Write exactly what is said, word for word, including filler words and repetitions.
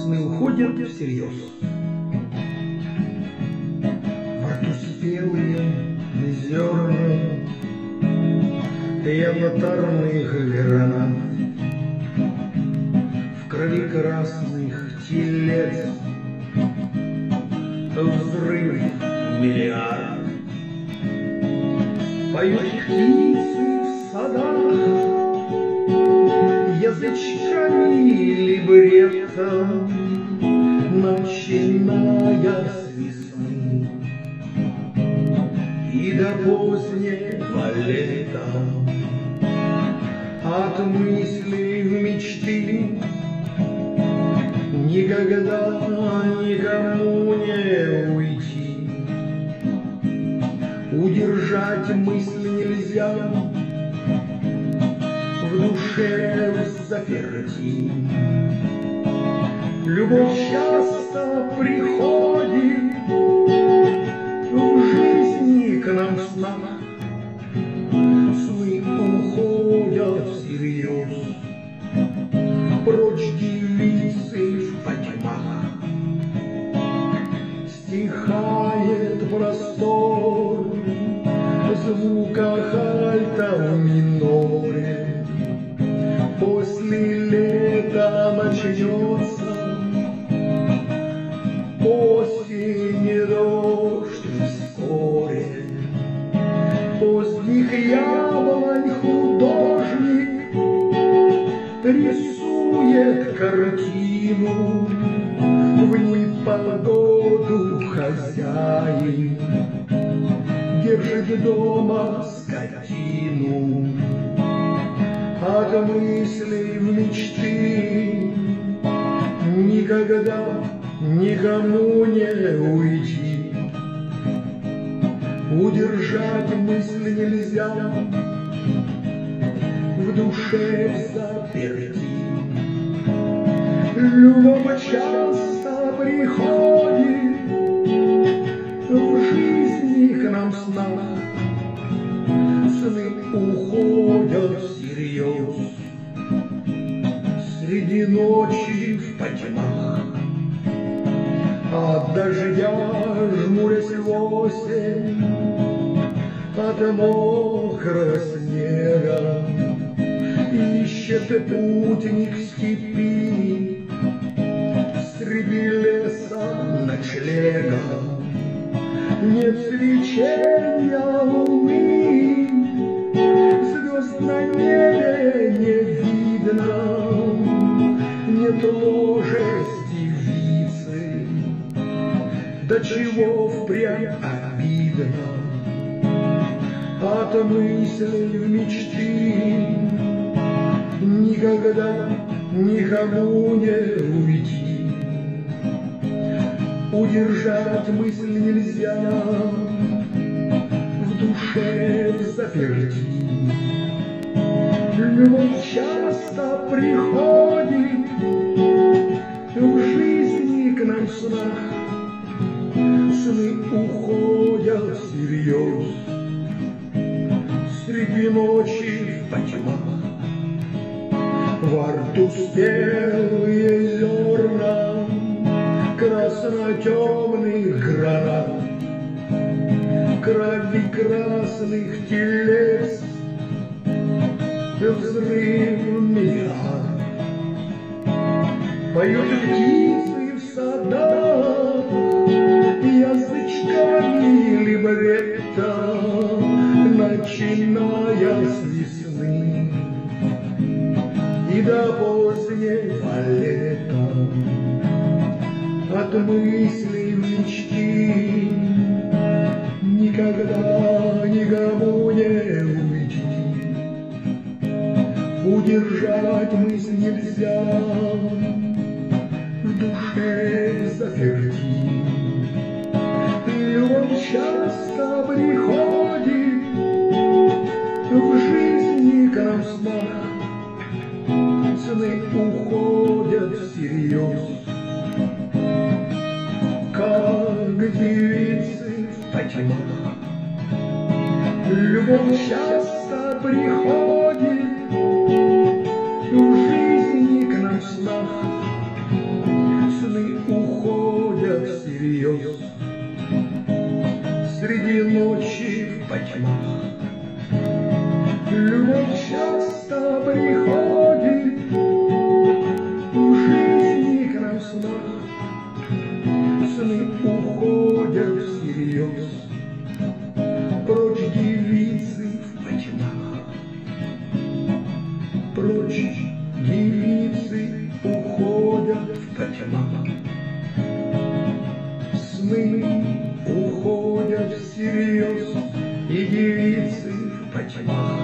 сны уходят всерьез. Во рту спелые зерна янтарных гранат, в крови красных телец взрыв миллиард. Поют птицы в садах язычками либретто, начиная с весны и до позднего лета. От мыслей в мечты никогда никому не уйти. Удержать мысли нельзя, в душе заперти. Любовь часто приходит в жизни к нам в снах. Сны уходят всерьез, прочь девицы в потьмах. Стихает простор в звуках альта в миноре. После лета начнется осень и дождь вскоре. Поздних яблонь художник рисует картину, в непогоду хозяин держит дома скотину. От мыслей в мечты никогда никому не уйти. Удержать мысли нельзя, в душе заперти. Любовь часто приходит в жизни к нам в снах. Сны уходят всерьез, среди ночи в потьмах. От дождя жмурясь в осень, от мокрого снега ищет путник степи среди леса ночлега. Нет свечения луны, звезд на небе не видно, нет ложа с девицей, до чего впрямь обидно. От мыслей в мечты никогда никому не уйти. Удержать мысль нельзя, в душе заперти. Любовь часто приходит в жизни к нам в снах. Сны уходят всерьез, среди ночи в потьмах. Во рту спелые зерна красно-темных гранат, крови красных телец взрыв миллиард. Поют птицы в садах язычками либретто, начиная с весны и до позднего лета. От мыслей в мечты никогда никому не уйти. Удержать мысль нельзя, в душе заперти. Любовь часто приходит в жизни к нам в снах. Сны уходят всерьез, как девицы в потьмах. Любовь часто приходит в жизни к нам в снах. всерьез. Прочь девицы в патинах, прочь девицы уходят в патинах. Сны уходят всерьез, и девицы в патинах.